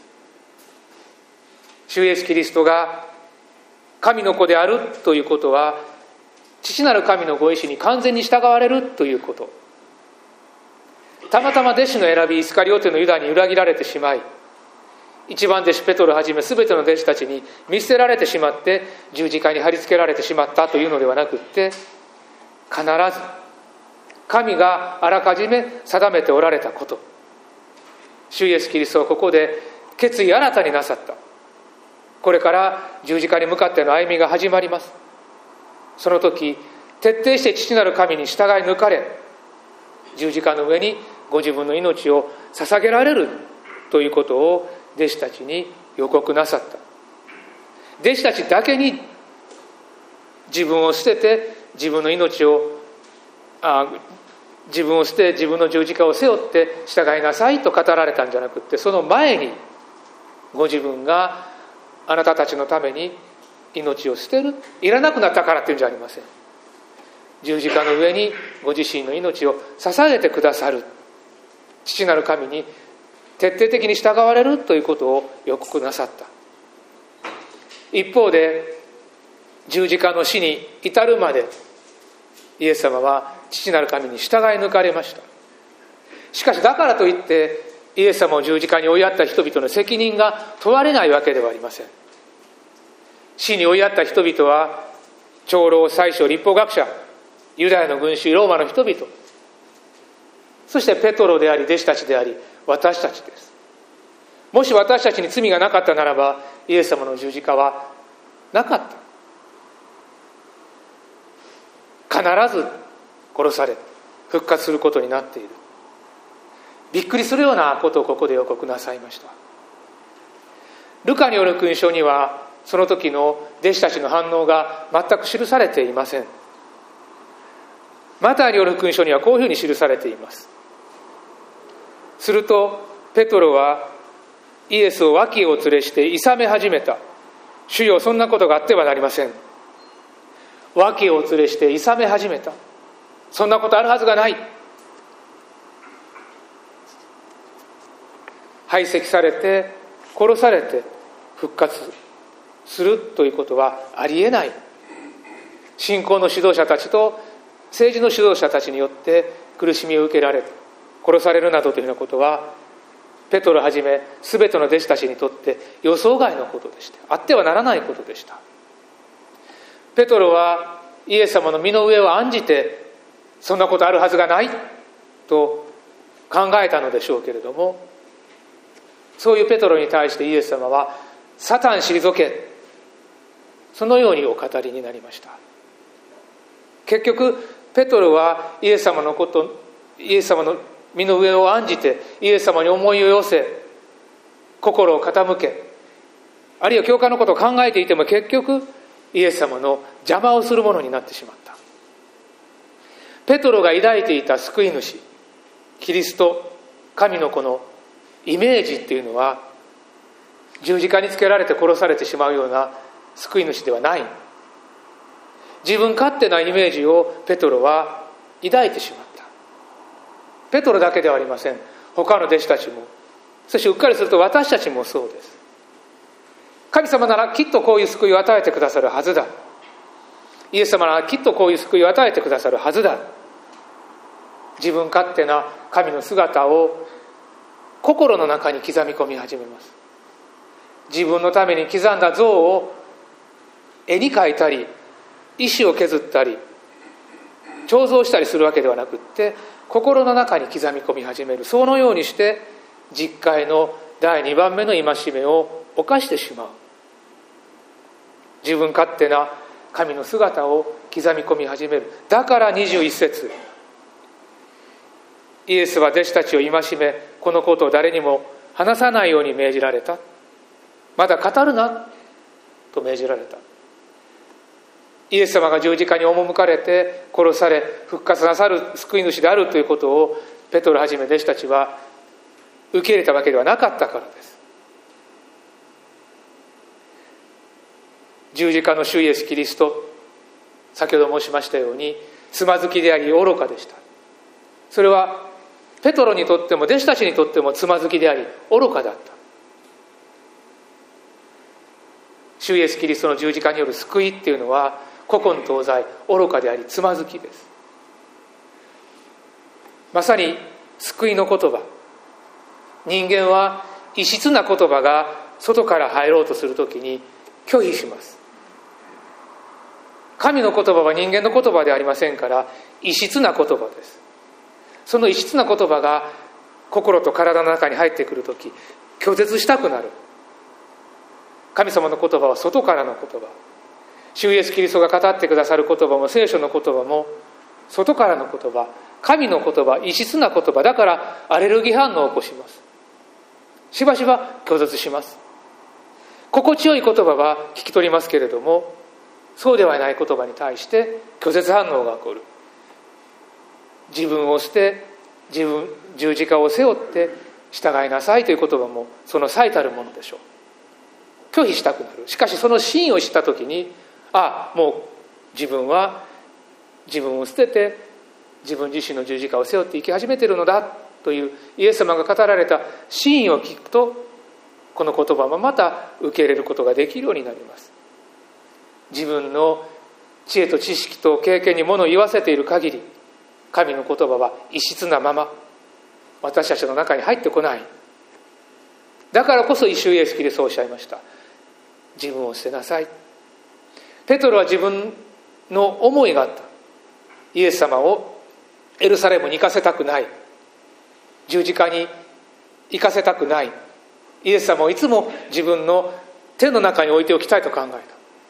主イエスキリストが神の子であるということは、父なる神のご意志に完全に従われるということ。たまたま弟子の選びイスカリオテのユダに裏切られてしまい、一番弟子ペトロをはじめ全ての弟子たちに見捨てられてしまって十字架に貼り付けられてしまったというのではなくって、必ず神があらかじめ定めておられたこと、主イエスキリストはここで決意新たになさった。これから十字架に向かっての歩みが始まります。その時徹底して父なる神に従い抜かれ、十字架の上にご自分の命を捧げられるということを弟子たちに予告なさった。弟子たちだけに自分を捨てて自分の命をあ自分を捨て自分の十字架を背負って従いなさいと語られたんじゃなくって、その前にご自分があなたたちのために命を捨てる、いらなくなったからっていうんじゃありません。十字架の上にご自身の命を捧げてくださる父なる神に徹底的に従われるということを予告なさった。一方で十字架の死に至るまでイエス様は父なる神に従い抜かれました。しかしだからといってイエス様を十字架に追いやった人々の責任が問われないわけではありません。死に追いやった人々は長老、祭司、律法学者、ユダヤの群衆、ローマの人々、そしてペトロであり弟子たちであり私たちです。もし私たちに罪がなかったならばイエス様の十字架はなかった。 必ず殺され復活することになっている。びっくりするようなことをここで予告なさいました。ルカによる福音書にはその時の弟子たちの反応が全く記されていません。マタイによる福音書にはこういうふうに記されています。するとペトロはイエスを脇へお連れしていさめ始めた。主よ、そんなことがあってはなりません。脇へお連れしていさめ始めた。そんなことあるはずがない。排斥されて殺されて復活するということはありえない。信仰の指導者たちと政治の指導者たちによって苦しみを受けられ殺されるなどというようなことはペトロをはじめ全ての弟子たちにとって予想外のことでした。あってはならないことでした。ペトロはイエス様の身の上を案じてそんなことあるはずがないと考えたのでしょうけれども、そういうペトロに対してイエス様はサタン退け、そのようにお語りになりました。結局ペトロはイエス様のことイエス様の身の上を案じてイエス様に思いを寄せ心を傾け、あるいは教会のことを考えていても結局イエス様の邪魔をするものになってしまった。ペトロが抱いていた救い主キリスト神の子のイメージっていうのは十字架につけられて殺されてしまうような救い主ではない。自分勝手なイメージをペトロは抱いてしまった。ペトロだけではありません。他の弟子たちも、そしてうっかりすると私たちもそうです。神様ならきっとこういう救いを与えてくださるはずだ。イエス様ならきっとこういう救いを与えてくださるはずだ。自分勝手な神の姿を心の中に刻み込み始めます。自分のために刻んだ像を絵に描いたり石を削ったり彫像したりするわけではなくって、心の中に刻み込み始める。そのようにして実戒のだいにばんめの戒めを犯してしまう。自分勝手な神の姿を刻み込み始める。だからにじゅういち節、イエスは弟子たちを戒め、このことを誰にも話さないように命じられた。まだ語るなと命じられた。イエス様が十字架に赴かれて殺され復活なさる救い主であるということをペトロはじめ弟子たちは受け入れたわけではなかったからです。十字架の主イエスキリスト、先ほど申しましたようにつまずきであり愚かでした。それはペトロにとっても弟子たちにとってもつまずきであり愚かだった。主イエスキリストの十字架による救いっていうのは古今東西愚かでありつまずきです。まさに救いの言葉、人間は異質な言葉が外から入ろうとするときに拒否します。神の言葉は人間の言葉ではありませんから異質な言葉です。その異質な言葉が心と体の中に入ってくるとき拒絶したくなる。神様の言葉は外からの言葉、主イエスキリストが語ってくださる言葉も聖書の言葉も外からの言葉、神の言葉、異質な言葉だからアレルギー反応を起こします。しばしば拒絶します。心地よい言葉は聞き取りますけれども、そうではない言葉に対して拒絶反応が起こる。自分を捨て自分十字架を背負って従いなさいという言葉もその最たるものでしょう。拒否したくなる。しかしその真を知ったときに、ああもう自分は自分を捨てて自分自身の十字架を背負って生き始めているのだというイエス様が語られた真を聞くと、この言葉もまた受け入れることができるようになります。自分の知恵と知識と経験に物を言わせている限り、神の言葉は異質なまま私たちの中に入ってこない。だからこそ主イエスキリストはおっしゃいました。自分を捨てなさい。ペトロは自分の思いがあった。イエス様をエルサレムに行かせたくない。十字架に行かせたくない。イエス様をいつも自分の手の中に置いておきたいと考えた。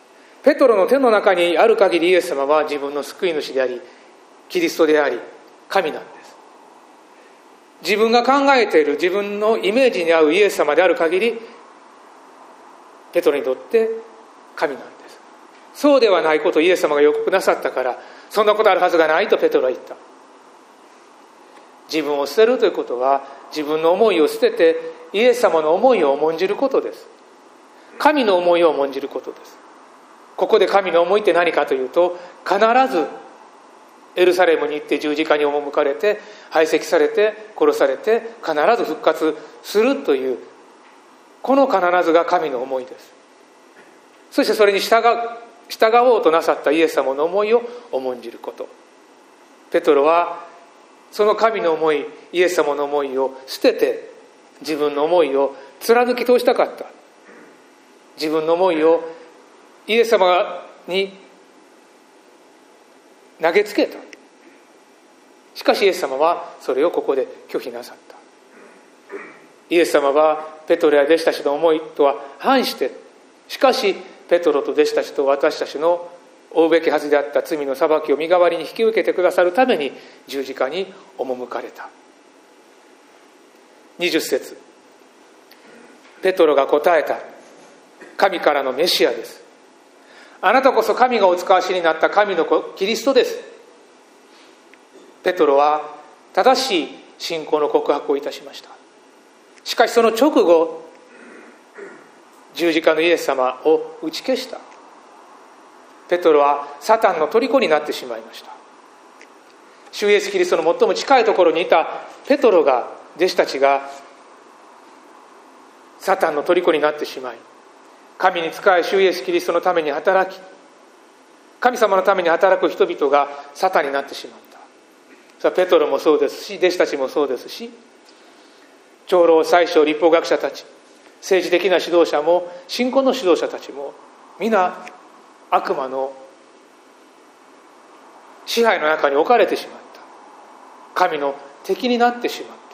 ペトロの手の中にある限りイエス様は自分の救い主であり、キリストであり、神なんです。自分が考えている自分のイメージに合うイエス様である限り、ペトロにとって神なんです。そうではないことをイエス様が予告なさったから、そんなことあるはずがないとペトロは言った。自分を捨てるということは、自分の思いを捨ててイエス様の思いを重んじることです。神の思いを重んじることです。ここで神の思いって何かというと、必ずエルサレムに行って十字架に赴かれて、排斥されて殺されて必ず復活するという、この必ずが神の思いです。そしてそれに従う従おうとなさったイエス様の思いを重んじること。ペトロはその神の思い、イエス様の思いを捨てて、自分の思いを貫き通したかった。自分の思いをイエス様に投げつけた。しかしイエス様はそれをここで拒否なさった。イエス様はペトロや弟子たちの思いとは反して、しかしペトロと弟子たちと私たちの負うべきはずであった罪の裁きを身代わりに引き受けてくださるために十字架に赴かれた。にじゅっ節、ペトロが答えた。神からのメシアです。あなたこそ神がお使わしになった神の子キリストです。ペトロは正しい信仰の告白をいたしました。しかしその直後、十字架のイエス様を打ち消した。ペトロはサタンの虜になってしまいました。主イエスキリストの最も近いところにいたペトロが、弟子たちがサタンの虜になってしまい、神に仕え主イエスキリストのために働き、神様のために働く人々がサタンになってしまった。それはペトロもそうですし、弟子たちもそうですし、長老宰相律法学者たち、政治的な指導者も信仰の指導者たちも皆悪魔の支配の中に置かれてしまった。神の敵になってしまった。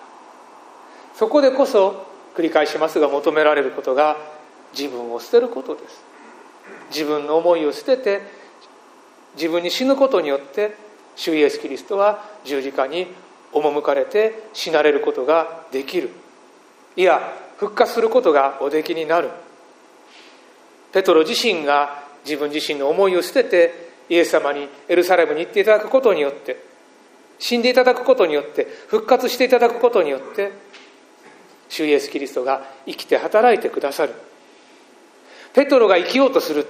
そこでこそ繰り返しますが求められることが自分を捨てることです。自分の思いを捨てて自分に死ぬことによって主イエスキリストは十字架に赴かれて死なれることができる。いや復活することがおできになる。ペトロ自身が自分自身の思いを捨ててイエス様にエルサレムに行っていただくことによって、死んでいただくことによって、復活していただくことによって主イエスキリストが生きて働いてくださる。ペトロが生きようとする、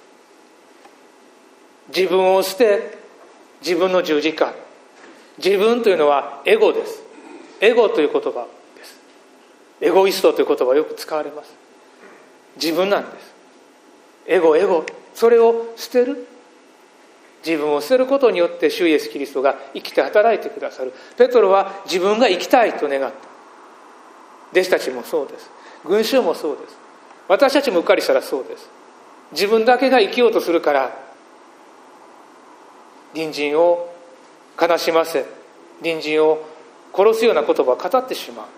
自分を捨て自分の十字架、自分というのはエゴです。エゴという言葉です。エゴイストという言葉はよく使われます。自分なんです。エゴエゴ、それを捨てる。自分を捨てることによって主イエスキリストが生きて働いてくださる。ペトロは自分が生きたいと願った。弟子たちもそうです。群衆もそうです。私たちもうっかりしたらそうです。自分だけが生きようとするから隣人を悲しませ、隣人を殺すような言葉を語ってしまう。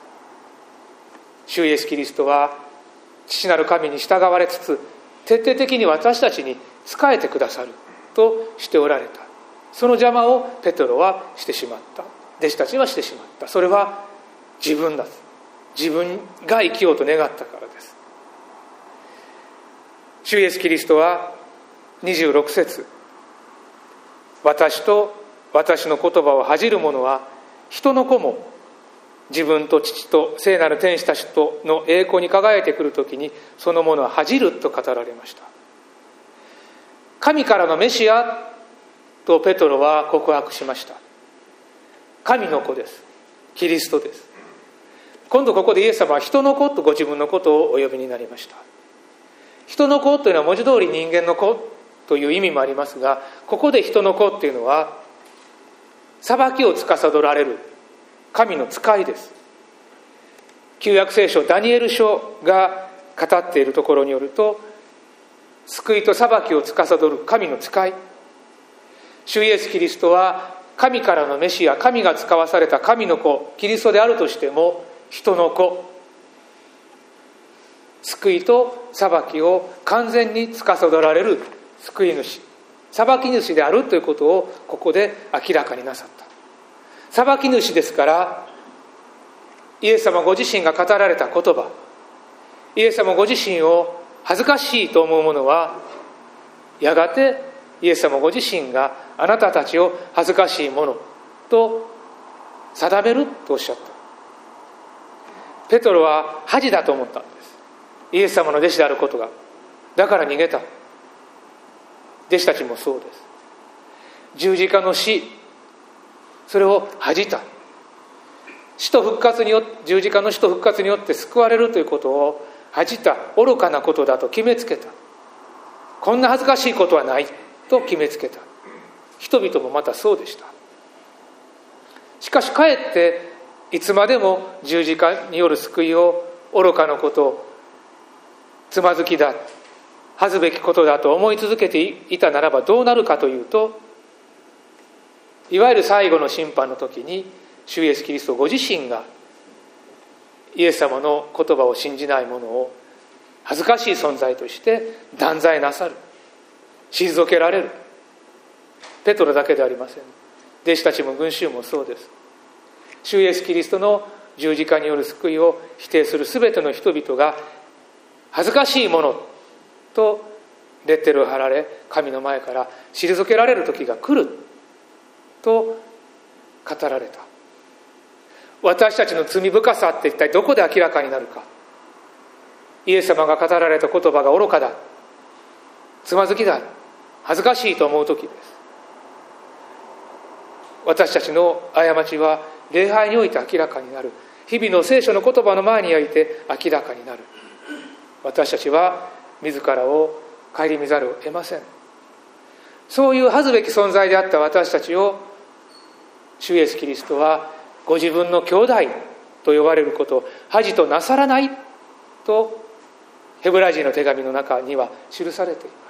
主イエスキリストは父なる神に従われつつ徹底的に私たちに仕えてくださるとしておられた。その邪魔をペトロはしてしまった。弟子たちはしてしまった。それは自分だ。自分が生きようと願ったからです。主イエスキリストはにじゅうろく節、私と私の言葉を恥じる者は人の子も自分と父と聖なる天使たちとの栄光に輝いてくるときにそのものは恥じると語られました。神からのメシアとペトロは告白しました。神の子です。キリストです。今度ここでイエス様は人の子とご自分のことをお呼びになりました。人の子というのは文字通り人間の子という意味もありますが、ここで人の子というのは裁きを司られる神の使いです。旧約聖書ダニエル書が語っているところによると、救いと裁きを司る神の使い、主イエスキリストは神からのメシア、神が使わされた神の子キリストであるとしても人の子、救いと裁きを完全に司られる救い主、裁き主であるということをここで明らかになさった。裁き主ですから、イエス様ご自身が語られた言葉、イエス様ご自身を恥ずかしいと思うものは、やがてイエス様ご自身があなたたちを恥ずかしいものと定めるとおっしゃった。ペトロは恥だと思ったんです。イエス様の弟子であることが。だから逃げた。弟子たちもそうです。十字架の死、それを恥じた。死と復活によって、十字架の死と復活によって救われるということを恥じた愚かなことだと決めつけた。こんな恥ずかしいことはないと決めつけた。人々もまたそうでした。しかしかえっていつまでも十字架による救いを愚かなこと、つまずきだ、恥ずべきことだと思い続けていたならばどうなるかというと、いわゆる最後の審判の時に主イエスキリストご自身がイエス様の言葉を信じない者を恥ずかしい存在として断罪なさる、退けられる。ペトロだけではありません。弟子たちも群衆もそうです。主イエスキリストの十字架による救いを否定するすべての人々が恥ずかしいものとレッテルを貼られ、神の前から退けられる時が来ると語られた。私たちの罪深さって一体どこで明らかになるか。イエス様が語られた言葉が愚かだ、つまずきだ、恥ずかしいと思う時です。私たちの過ちは礼拝において明らかになる。日々の聖書の言葉の前において明らかになる。私たちは自らを顧みざるを得ません。そういう恥ずべき存在であった私たちを主イエスキリストはご自分の兄弟と呼ばれることを恥となさらないとヘブライ人の手紙の中には記されています。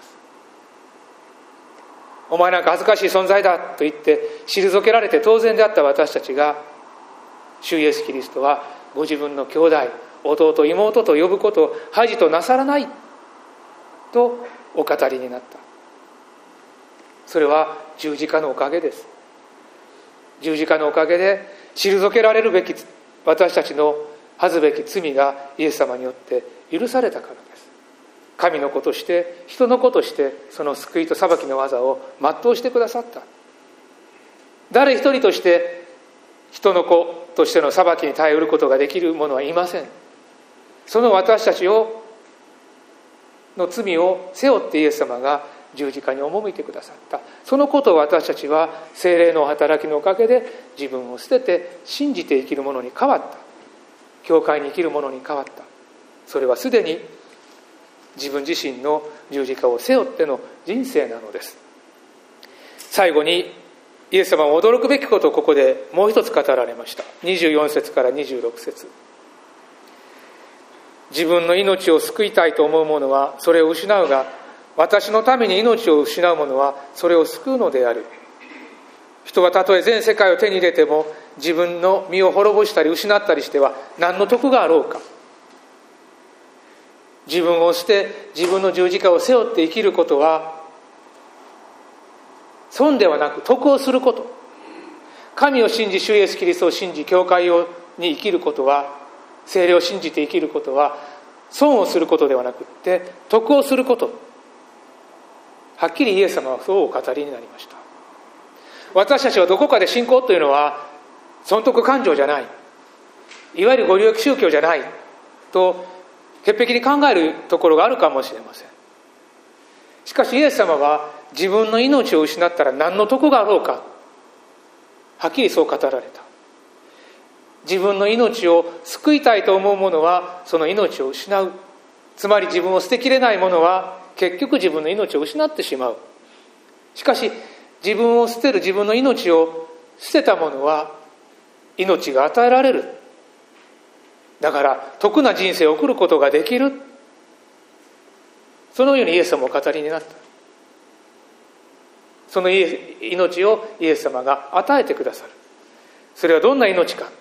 お前なんか恥ずかしい存在だと言って退けられて当然であった私たちが、主イエスキリストはご自分の兄弟、弟、妹と呼ぶことを恥となさらないとお語りになった。それは十字架のおかげです。十字架のおかげで退けられるべき私たちの恥ずべき罪がイエス様によって許されたからです。神の子として人の子としてその救いと裁きの技を全うしてくださった。誰一人として人の子としての裁きに耐えうることができる者はいません。その私たちをの罪を背負ってイエス様が十字架に赴いてくださった。そのことを私たちは聖霊の働きのおかげで自分を捨てて信じて生きる者に変わった。教会に生きる者に変わった。それはすでに自分自身の十字架を背負っての人生なのです。最後にイエス様は驚くべきことをここでもう一つ語られました。にじゅうよん節からにじゅうろく節。自分の命を救いたいと思う者はそれを失うが、私のために命を失う者はそれを救うのである。人はたとえ全世界を手に入れても自分の身を滅ぼしたり失ったりしては何の得があろうか。自分を捨て自分の十字架を背負って生きることは損ではなく得をすること。神を信じ主イエスキリストを信じ教会をに生きることは、聖霊を信じて生きることは損をすることではなくって得をすること。はっきりイエス様はそうお語りになりました。私たちはどこかで信仰というのは損得感情じゃない、いわゆるご利益宗教じゃないと潔癖に考えるところがあるかもしれません。しかしイエス様は自分の命を失ったら何の得があろうか、はっきりそう語られた。自分の命を救いたいと思う者はその命を失う。つまり自分を捨てきれない者は結局自分の命を失ってしまう。しかし自分を捨てる、自分の命を捨てた者は命が与えられる。だから得な人生を送ることができる。そのようにイエス様を語りになった。その命をイエス様が与えてくださる。それはどんな命か。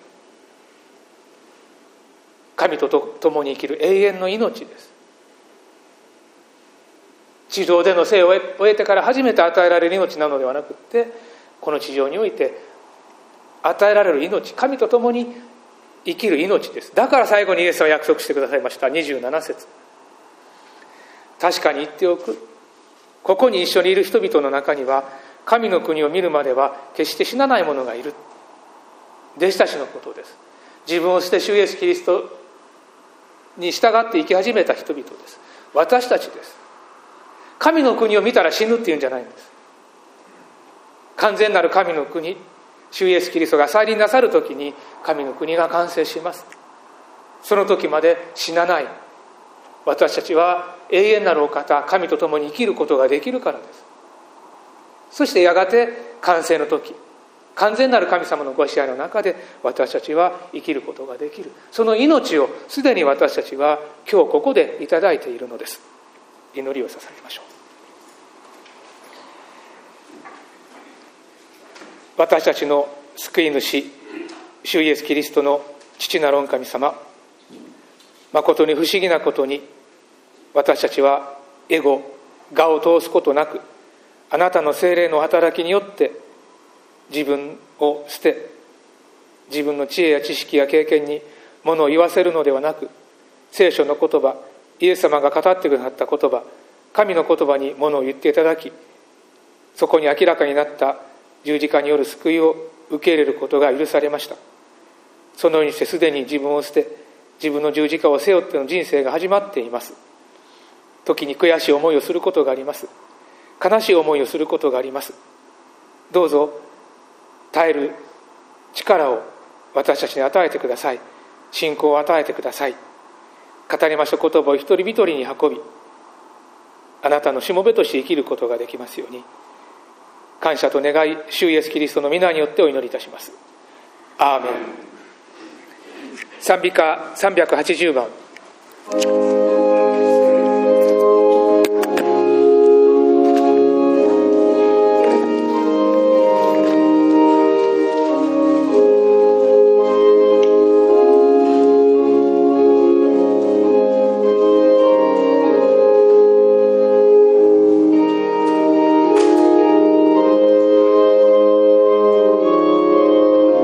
神と共に生きる永遠の命です。 地上での生を終えてから初めて与えられる命なのではなくって、この地上において与えられる命、神と共に生きる命です。だから最後にイエスは約束してくださいました。にじゅうなな節、確かに言っておく、ここに一緒にいる人々の中には神の国を見るまでは決して死なない者がいる。弟子たちのことです。自分を捨て主イエスキリストに従って生き始めた人々です。私たちです。神の国を見たら死ぬっていうんじゃないんです。完全なる神の国、主イエスキリストが再臨なさるときに神の国が完成します。その時まで死なない私たちは永遠なるお方、神と共に生きることができるからです。そしてやがて完成の時、完全なる神様のご支配の中で私たちは生きることができる。その命をすでに私たちは今日ここでいただいているのです。祈りを捧げましょう。私たちの救い主、主イエスキリストの父なる御神様、誠に不思議なことに、私たちはエゴ、我を通すことなく、あなたの聖霊の働きによって自分を捨て、自分の知恵や知識や経験にものを言わせるのではなく、聖書の言葉、イエス様が語ってくださった言葉、神の言葉にものを言っていただき、そこに明らかになった十字架による救いを受け入れることが許されました。そのようにしてすでに自分を捨て、自分の十字架を背負っての人生が始まっています。時に悔しい思いをすることがあります。悲しい思いをすることがあります。どうぞ耐える力を私たちに与えてください。信仰を与えてください。語りました言葉を一人一人に運び、あなたのしもべとして生きることができますように、感謝と願い、主イエスキリストの皆によってお祈りいたします。アーメン。賛美歌さんびゃくはちじゅうばん。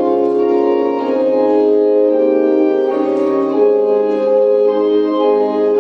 「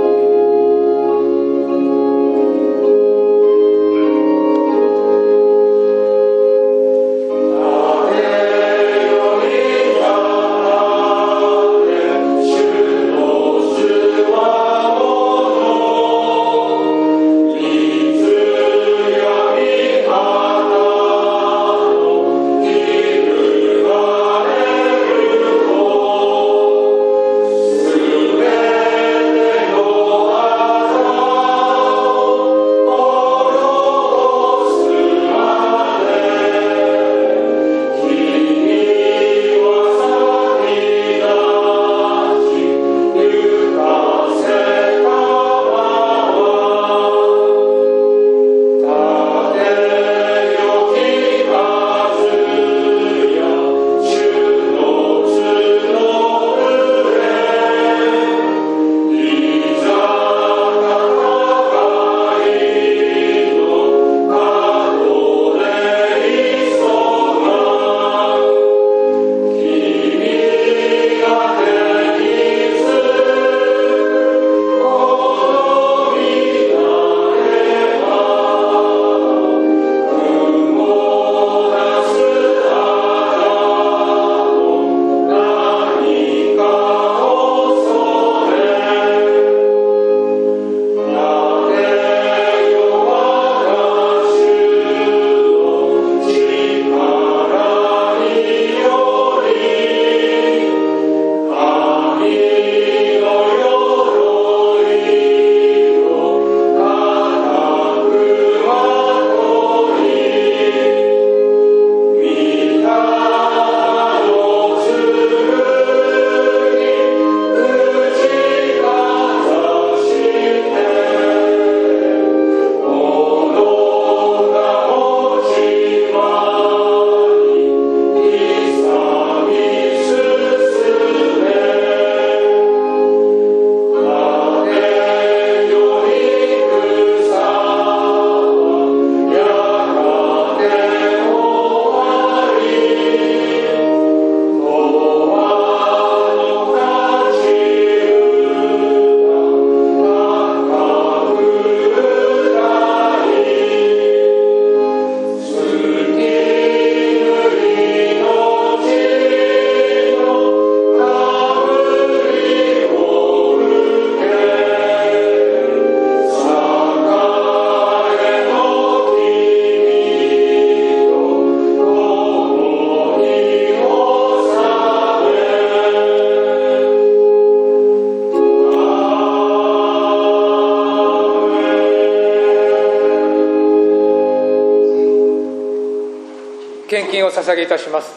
献金を捧げいたします。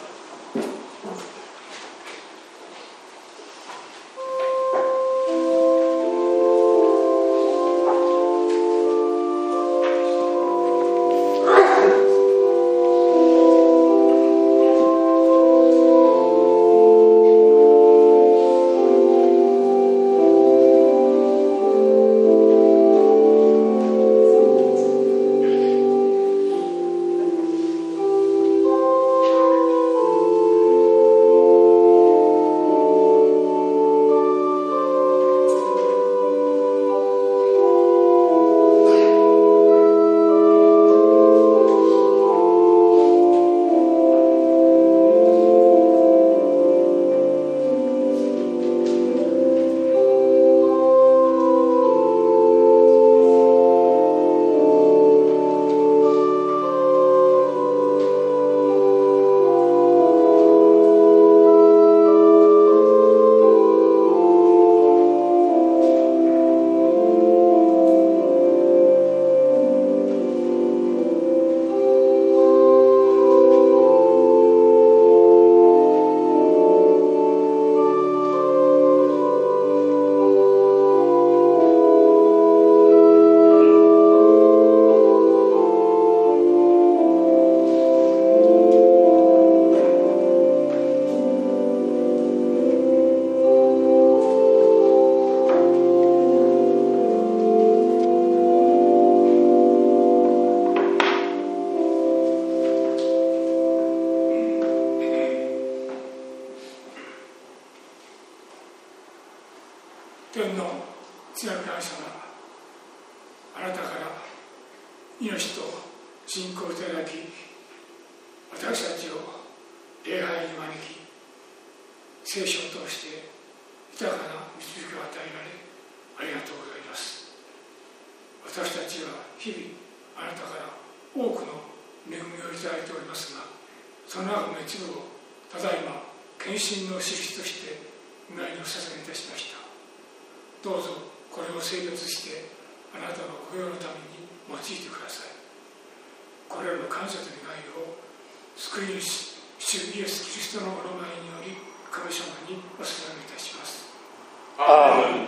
天の強い神様、あなたから命と信仰をいただき、私たちを礼拝に招き、聖書を通して豊かな導きを与えられ、ありがとうございます。私たちは日々あなたから多くの恵みをいただいておりますが、その中の一部をただいま献身の印として御前にお捧げいたしました。どうぞこれを聖別してあなたの御用のために用いてください。これらの感謝と願いを救い主主イエス・キリストのお名前により神様にお捧げいたします。 アーメン。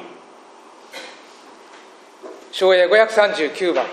唱詠ごひゃくさんじゅうきゅうばん。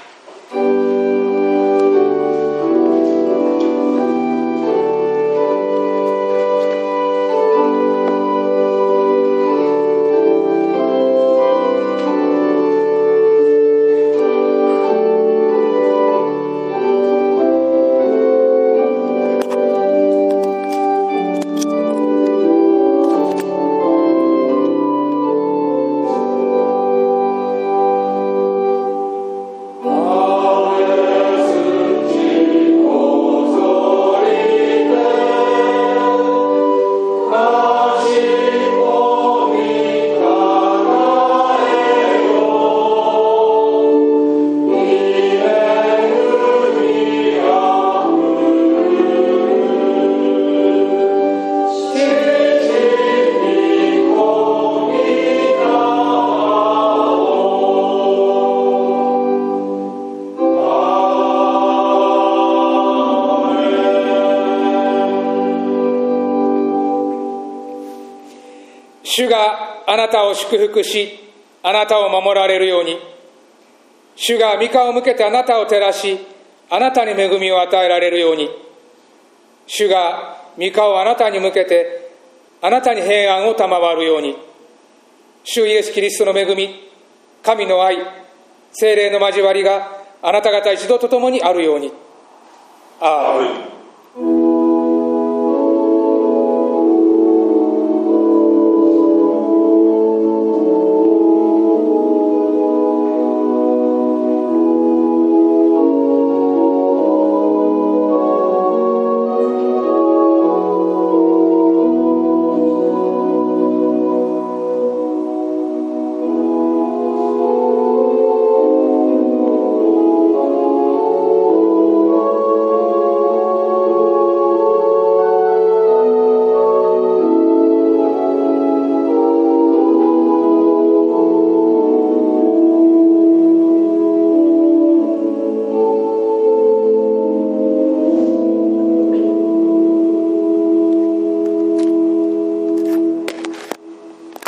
主があなたを祝福し、あなたを守られるように。主が御顔を向けてあなたを照らし、あなたに恵みを与えられるように。主が御顔をあなたに向けて、あなたに平安を賜るように。主イエス・キリストの恵み、神の愛、聖霊の交わりがあなた方一同と共にあるように。アーメン。